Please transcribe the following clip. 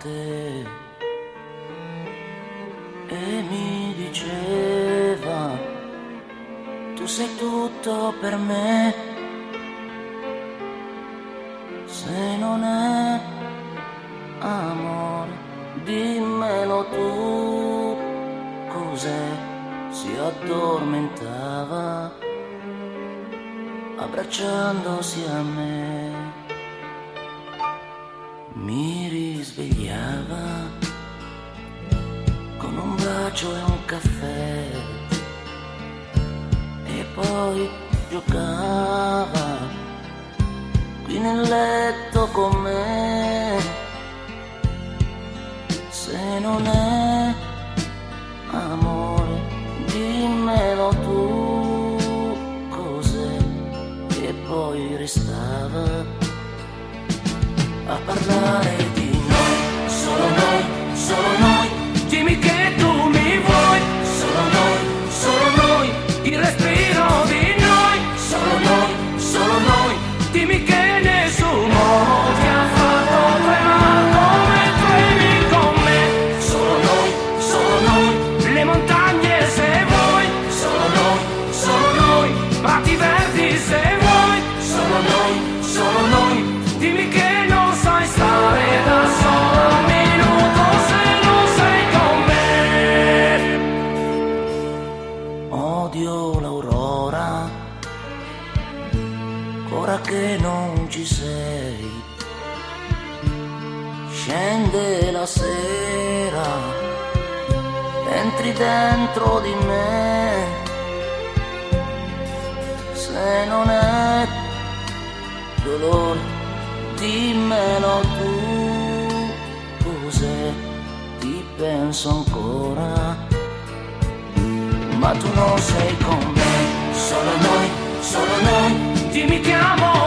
te e mi diceva tu sei tutto per me, se non è amore dimmelo tu. Cos'è? Si addormentava abbracciandosi a me, mi risvegliava con un bacio e un caffè e poi giocava qui nel letto con me. Se non è amore dimmelo tu. Cos'è? E poi restava a parlare di noi, solo noi, solo noi. Dimmi che tu mi vuoi, solo noi, il respiro di noi, solo noi. Dimmi che nessuno ti ha fatto tremare come tremi con me. Solo noi, le montagne se vuoi, solo noi, prati verdi se vuoi, solo noi. Dimmi che non sai stare da solo un minuto se non sei con me. Odio l'aurora, ora che non ci sei. Scende la sera, entri dentro di me. Se non è dolore dimmelo tu. Cos'è? Ti penso ancora, ma tu non sei con me. Solo noi, dimmi che amo